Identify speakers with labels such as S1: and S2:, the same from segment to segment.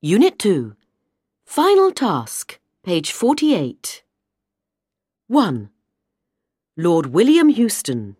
S1: Unit 2. Final task, page 48. 1. Lord William Houston.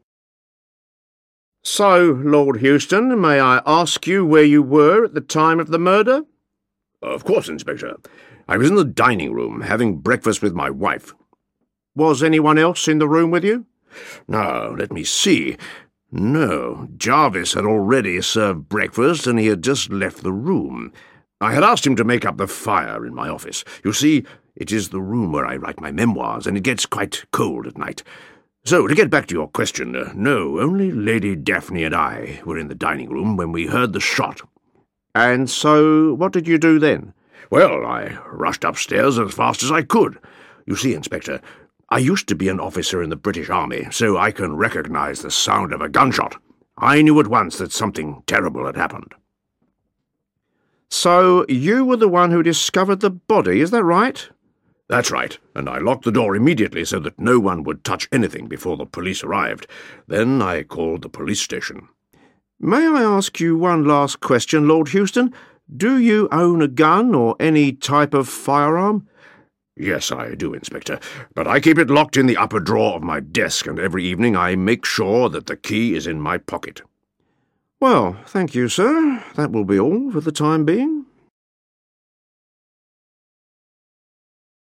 S2: So, Lord Houston, may I ask you where you were at the time of the murder? Of course, Inspector. I was in the dining room, having breakfast with my wife. Was anyone else in the room with you? No, let me see. No, Jarvis had already served breakfast, and he had just left the room. I had asked him to make up the fire in my office. You see, it is the room where I write my memoirs, and it gets quite cold at night. So, to get back to your question, no, only Lady Daphne and I were in the dining room when we heard the shot. And so, what did you do then? Well, I rushed upstairs as fast as I could. You see, Inspector, I used to be an officer in the British Army, so I can recognize the sound of a gunshot. I knew at once that something terrible had happened. So, you were the one who discovered the body, is that right? That's right, and I locked the door immediately so that no one would touch anything before the police arrived. Then I called the police station. May I ask you one last question, Lord Houston? Do you own a gun or any type of firearm? Yes, I do, Inspector, but I keep it locked in the upper drawer of my desk, and every evening I make sure that the key is in my pocket. Well, thank you, sir. That will be all for the time being.